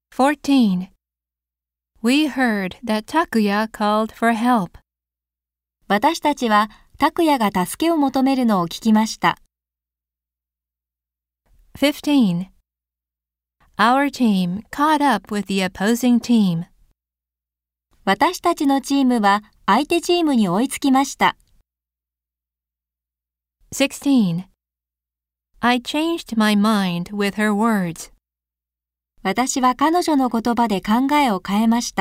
14. We heard that Takuya called for help. 私たちは拓也が助けを求めるのを聞きました。 15. Our team caught up with the opposing team. 私たちのチームは相手チームに追いつきました。 16. I changed my mind with her words. 私は彼女の言葉で考えを変えました。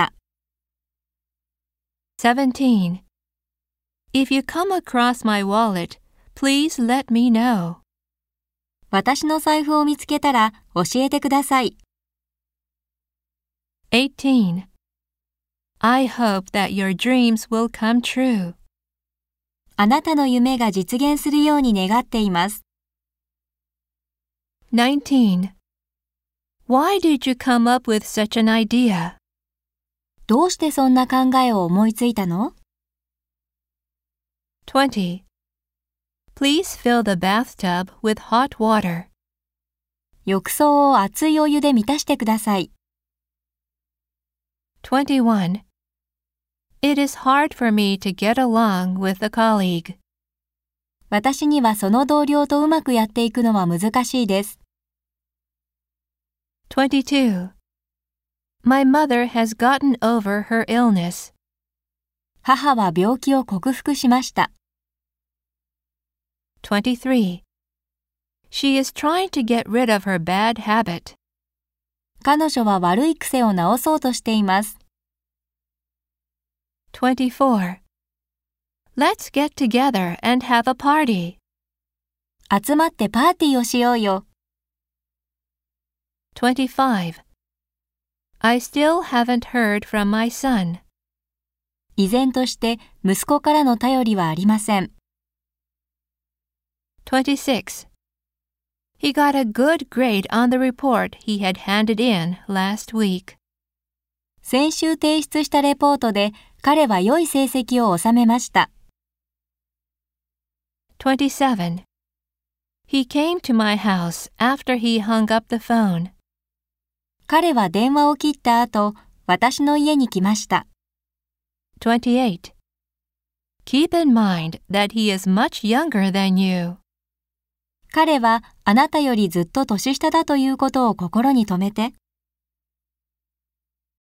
17. If you come across my wallet, please let me know. 私の財布を見つけたら教えてください。 18. I hope that your dreams will come true. あなたの夢が実現するように願っています。 19. Why did you come up with such an idea? どうしてそんな考えを思いついたの？ 20. Please fill the bathtub with hot water. 浴槽を熱いお湯で満たしてください。 21. It is hard for me to get along with a colleague. 私にはその同僚とうまくやっていくのは難しいです。 22. My mother has gotten over her illness. 母は病気を克服しました。 23. She is trying to get rid of her bad habit. 彼女は悪い癖を直そうとしています。 24. Let's get together and have a party. 集まってパーティーをしようよ。 25. I still haven't heard from my son. 依然として息子からの便りはありません。 26. He got a good grade on the report he had handed in last week. 先週提出したレポートで彼は良い成績を収めました。 27. He came to my house after he hung up the phone. 彼は電話を切った後、私の家に来ました。 28. Keep in mind that he is much younger than you. 彼はあなたよりずっと年下だということを心に留めて。